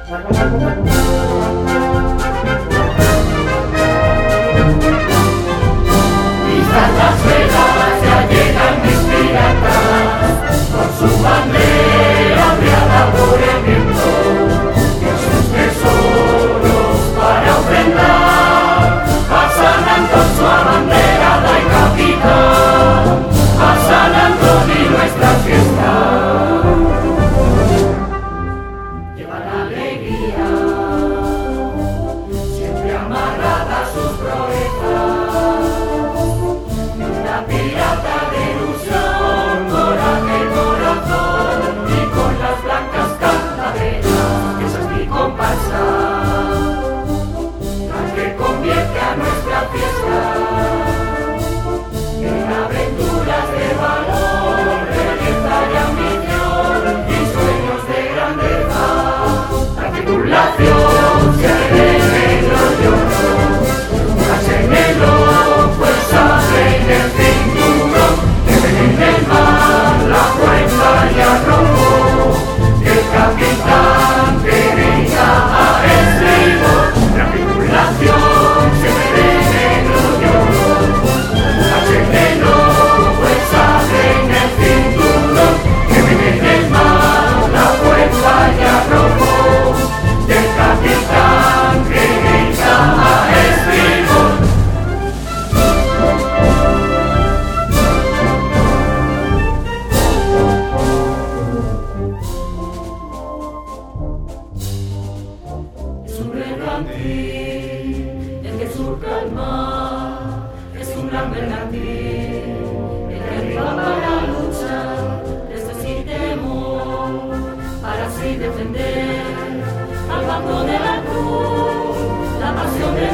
Vistas las velas, ya llegan mis piratas, con su bandera briada por el viento, con sus tesoros para ofrendar a San Antón su abanderada y capitán, a San Antón y nuestra fiesta. Lleva la alegría, siempre amarrada a sus proezas, una pirata de ilusión, coraje, corazón, y con las blancas calaveras, esa es mi comparsa, la que convierte a nuestra fiesta en aventuras de valor, belleza y ambición, y sueños de grandeza. La tripulación se ve negro y oro, casenelo, fuerza en el cinturón, que ven en el mar la fuerza y arrojo, que el capitán quería a estribor. La tripulación se ve negro y oro, casenelo, fuerza en el cinturón, que ven en el mar la fuerza y arrojo, que el capitán quería a estribor. Es un bergantín el que surca el mar, es un gran bergantín el que arriba para luchar desde sin temor, para así defender al bando de la cruz, la pasión de